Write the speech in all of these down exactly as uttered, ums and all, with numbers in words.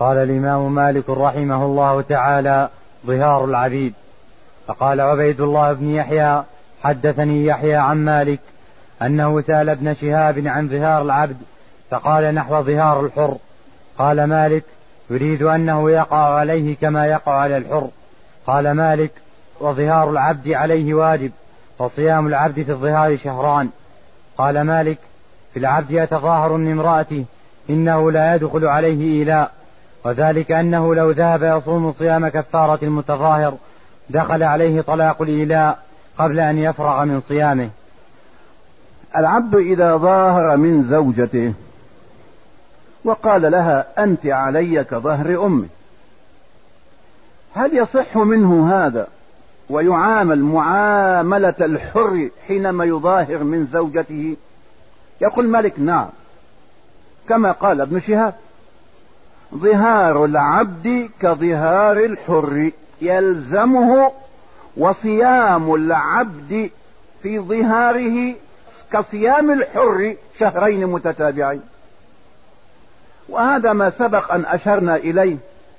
قال الإمام مالك رحمه الله تعالى: ظهار العبيد. فقال عبيد الله بن يحيى: حدثني يحيى عن مالك أنه سأل ابن شهاب عن ظهار العبد فقال نحو ظهار الحر. قال مالك: يريد أنه يقع عليه كما يقع على الحر. قال مالك: وظهار العبد عليه واجب، وصيام العبد في الظهار شهران. قال مالك: في العبد يتظاهر من امرأته إنه لا يدخل عليه إيلاء، وذلك أنه لو ذهب يصوم صيام كفارة المتظاهر دخل عليه طلاق الإيلاء قبل أن يفرغ من صيامه. العبد إذا ظاهر من زوجته وقال لها: أنت علي كظهر أمي، هل يصح منه هذا ويعامل معاملة الحر حينما يظاهر من زوجته؟ يقول مالك: نعم، كما قال ابن شهاب: ظهار العبد كظهار الحر، يلزمه، وصيام العبد في ظهاره كصيام الحر شهرين متتابعين. وهذا ما سبق أن أشرنا إليه،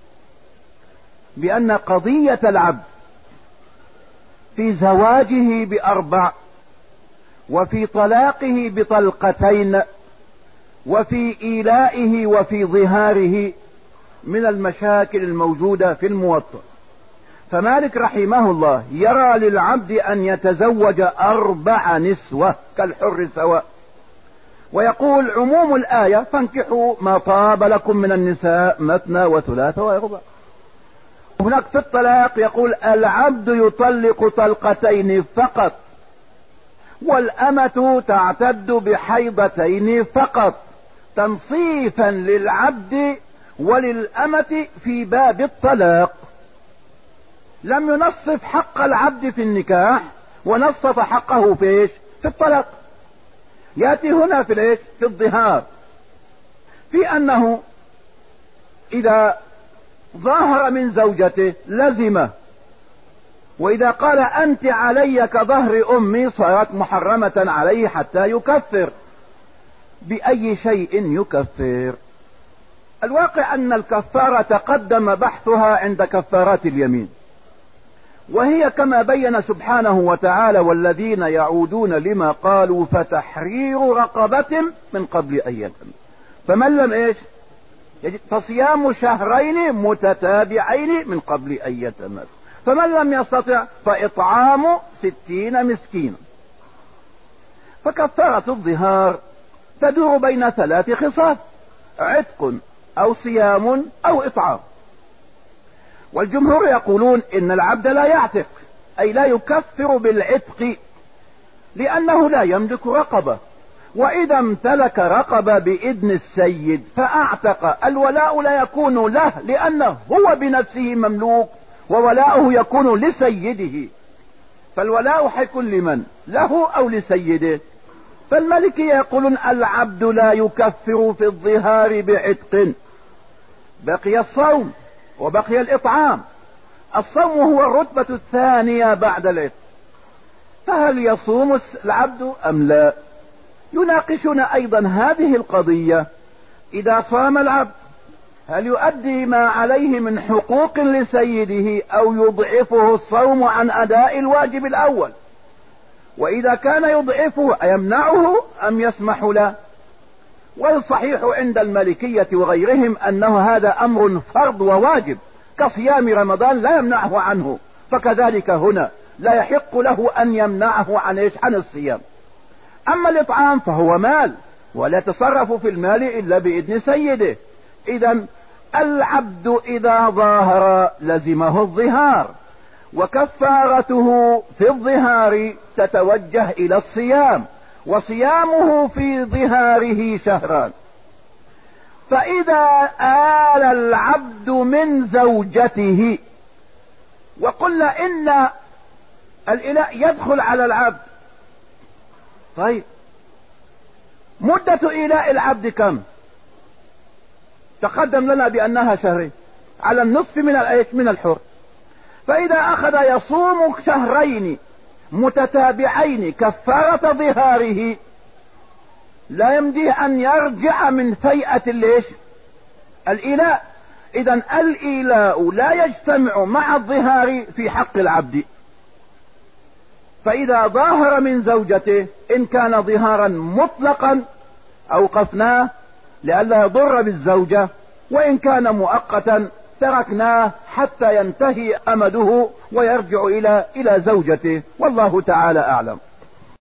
بأن قضية العبد في زواجه بأربع، وفي طلاقه بطلقتين، وفي إيلائه وفي ظهاره من المشاكل الموجودة في الموطأ. فمالك رحمه الله يرى للعبد أن يتزوج أربع نسوة كالحر سواء، ويقول عموم الآية: فانكحوا ما طاب لكم من النساء مثنى وثلاث ورباع. هناك في الطلاق يقول: العبد يطلق طلقتين فقط، والأمة تعتد بحيضتين فقط، تنصيفا للعبد وللأمة في باب الطلاق. لم ينصف حق العبد في النكاح ونصف حقه في ايش؟ في الطلاق. يأتي هنا في ايش؟ في الظهار، في أنه إذا ظاهر من زوجته لزمه، وإذا قال أنت علي كظهر أمي صارت محرمة عليه حتى يكفر. بأي شيء يكفر؟ الواقع أن الكفارة تقدم بحثها عند كفارات اليمين، وهي كما بين سبحانه وتعالى: والذين يعودون لما قالوا فتحرير رقبة من قبل أن يتم. فمن لم ايش؟ فصيام شهرين متتابعين من قبل أن يتمس. فمن لم يستطع فإطعام ستين مسكينا. فكفارة الظهار تدور بين ثلاث خصال: عتق أو صيام أو إطعام. والجمهور يقولون إن العبد لا يعتق، أي لا يكفر بالعتق، لأنه لا يملك رقبة، وإذا امتلك رقبة بإذن السيد فأعتق، الولاء لا يكون له لأنه هو بنفسه مملوك، وولاؤه يكون لسيده. فالولاء حيكون لمن؟ له أو لسيده. فالمالكية يقولون العبد لا يكفر في الظهار بعتق. بقي الصوم وبقي الإطعام. الصوم هو الرتبة الثانية بعد العتق، فهل يصوم العبد أم لا؟ يناقشون أيضا هذه القضية: إذا صام العبد هل يؤدي ما عليه من حقوق لسيده أو يضعفه الصوم عن أداء الواجب الأول؟ وإذا كان يضعفه أيمنعه أم يسمح له؟ والصحيح عند المالكية وغيرهم أنه هذا أمر فرض وواجب، كصيام رمضان لا يمنعه عنه، فكذلك هنا لا يحق له أن يمنعه عن إيش؟ عن الصيام. أما الإطعام فهو مال، ولا يتصرف في المال إلا بإذن سيده. إذن العبد إذا ظاهر لزمه الظهار، وكفارته في الظهار تتوجه إلى الصيام، وصيامه في ظهاره شهران. فإذا آل العبد من زوجته، وقلنا إن الإلاء يدخل على العبد، طيب مدة إيلاء العبد كم؟ تقدم لنا بأنها شهرين على النصف من الايش؟ من الحر. فإذا أخذ يصوم شهرين متتابعين كفارة ظهاره، لا يمديه أن يرجع من فيئة الايش؟ الإيلاء. إذن الإيلاء لا يجتمع مع الظهار في حق العبد. فإذا ظاهر من زوجته إن كان ظهارا مطلقا أوقفناه لئلا يضر بالزوجة، وإن كان مؤقتا تركناه حتى ينتهي أمده ويرجع إلى إلى زوجته، والله تعالى أعلم.